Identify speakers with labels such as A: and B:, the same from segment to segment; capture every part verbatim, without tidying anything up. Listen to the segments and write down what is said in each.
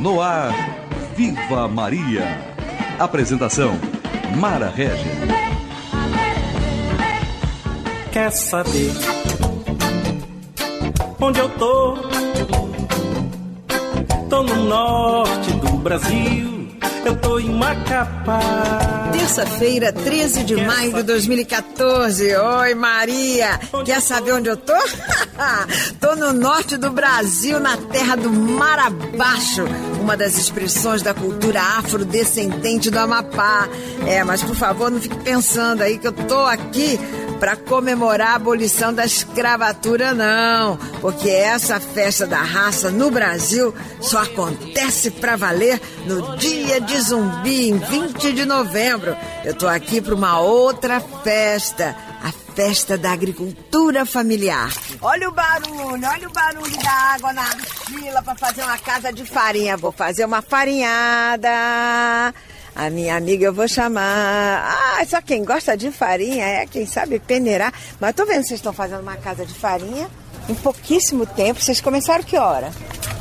A: No ar, Viva Maria. Apresentação, Mara Régia.
B: Quer saber onde eu tô? Tô no norte do Brasil, eu tô em Macapá.
C: Terça-feira, treze de maio de dois mil e quatorze. Oi, Maria. Quer saber onde eu tô? Tô no norte do Brasil, na terra do Mar Abaixo, uma das expressões da cultura afrodescendente do Amapá. É, mas por favor, não fique pensando aí que eu tô aqui para comemorar a abolição da escravatura, não, porque essa festa da raça no Brasil só acontece para valer no Dia de Zumbi, em vinte de novembro. Eu tô aqui para uma outra festa, a festa da agricultura familiar. Olha o barulho, olha o barulho da água na fila para fazer uma casa de farinha. Vou fazer uma farinhada. A minha amiga eu vou chamar. Ah, só quem gosta de farinha é quem sabe peneirar. Mas eu tô vendo que vocês estão fazendo uma casa de farinha em pouquíssimo tempo. Vocês começaram que hora?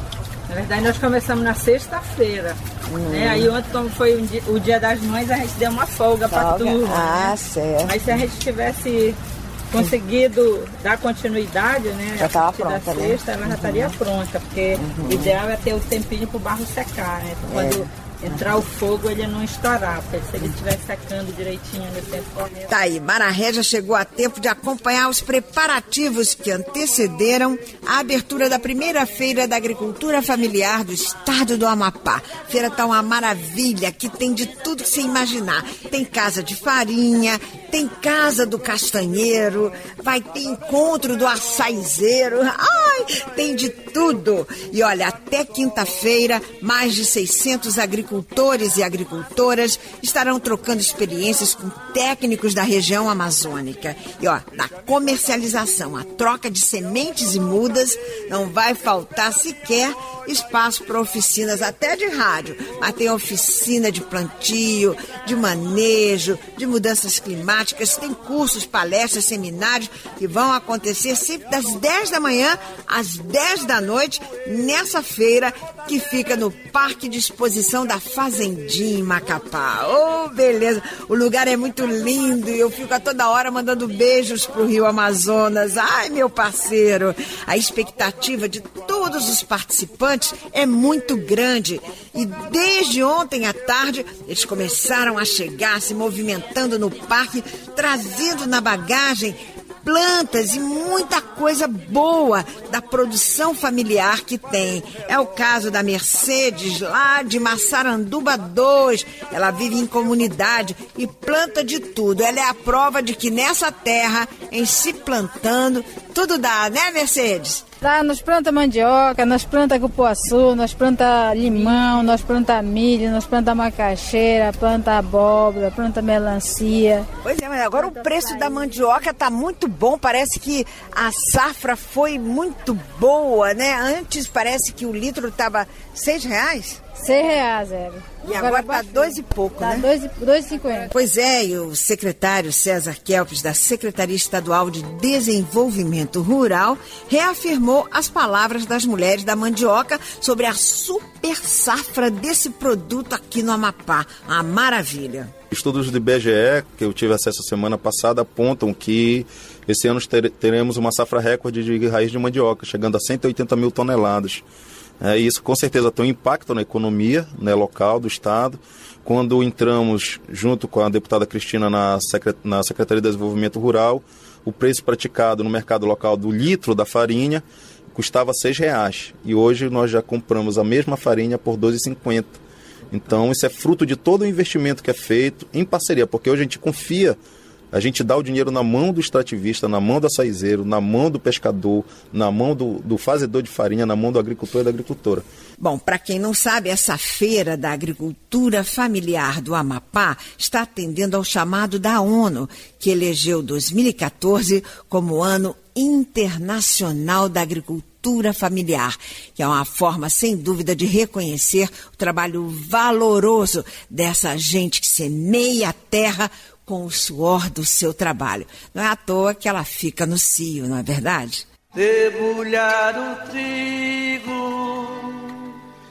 D: Na verdade, nós começamos na sexta-feira. Hum. Né? Aí ontem, como foi o dia, o dia das Mães, a gente deu uma folga, folga. para turma. Ah, né? Certo. Mas se a gente tivesse conseguido dar continuidade, né?
C: Já estava pronta,
D: da sexta, né? Ela já estaria pronta, porque uhum. o ideal é ter o tempinho para o barro secar, né? Quando é. entrar o fogo, ele não estourar, porque se ele estiver secando direitinho no tempo correto.
C: Tá aí, Mara Régia chegou a tempo de acompanhar os preparativos que antecederam a abertura da primeira feira da agricultura familiar do estado do Amapá. A feira tá uma maravilha, que tem de tudo que você imaginar. Tem casa de farinha, tem casa do castanheiro, vai ter encontro do açaizeiro, ai, tem de tudo. E olha, até quinta-feira, mais de seiscentos agricultores Agricultores e agricultoras estarão trocando experiências com técnicos da região amazônica. E ó, na comercialização, a troca de sementes e mudas, não vai faltar sequer espaço para oficinas até de rádio. Mas tem oficina de plantio, de manejo, de mudanças climáticas, tem cursos, palestras, seminários que vão acontecer sempre das dez da manhã às dez da noite nessa feira que fica no Parque de Exposição da Fazendinha em Macapá. Oh, beleza! O lugar é muito lindo e eu fico a toda hora mandando beijos pro Rio Amazonas. Ai, meu parceiro! A expectativa de todos os participantes é muito grande e desde ontem à tarde eles começaram a chegar, se movimentando no parque, trazendo na bagagem plantas e muita coisa boa da produção familiar que tem. É o caso da Mercedes, lá de Massaranduba dois. Ela vive em comunidade e planta de tudo. Ela é a prova de que nessa terra, em se plantando, tudo dá, né, Mercedes?
E: Lá nós planta mandioca, nós planta cupuaçu, nós planta limão, nós planta milho, nós planta macaxeira, planta abóbora, planta melancia.
C: Pois é, mas agora o preço da mandioca tá muito bom, parece que a safra foi muito boa, né? Antes parece que o litro tava seis reais.
E: Seis reais, era.
C: E agora, agora tá dois e pouco,
E: tá
C: né?
E: Dois, dois e cinquenta.
C: Pois é, e o secretário César Kelpes, da Secretaria Estadual de Desenvolvimento Rural, reafirmou as palavras das mulheres da mandioca sobre a super safra desse produto aqui no Amapá. Uma maravilha.
F: Estudos do I B G E, que eu tive acesso a semana passada, apontam que esse ano teremos uma safra recorde de raiz de mandioca, chegando a cento e oitenta mil toneladas. É, isso com certeza tem um impacto na economia, né, local do Estado. Quando entramos junto com a deputada Cristina na, Secret... na Secretaria de Desenvolvimento Rural, o preço praticado no mercado local do litro da farinha custava seis reais. E hoje nós já compramos a mesma farinha por dois reais e cinquenta centavos. Então isso é fruto de todo o investimento que é feito em parceria, porque hoje a gente confia. A gente dá o dinheiro na mão do extrativista, na mão do açaizeiro, na mão do pescador, na mão do, do fazedor de farinha, na mão do agricultor e da agricultora.
C: Bom, para quem não sabe, essa feira da agricultura familiar do Amapá está atendendo ao chamado da ONU, que elegeu dois mil e quatorze como Ano Internacional da Agricultura Familiar, que é uma forma, sem dúvida, de reconhecer o trabalho valoroso dessa gente que semeia a terra com o suor do seu trabalho. Não é à toa que ela fica no cio, não é verdade?
B: Debulhar o trigo,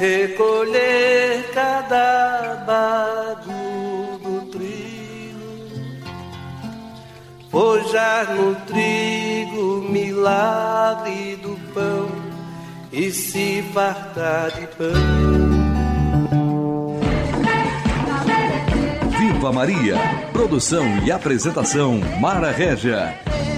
B: recolher cada bago do trigo, forjar no trigo o milagre do pão e se fartar de pão.
A: Viva Maria! Produção e apresentação Mara Régia.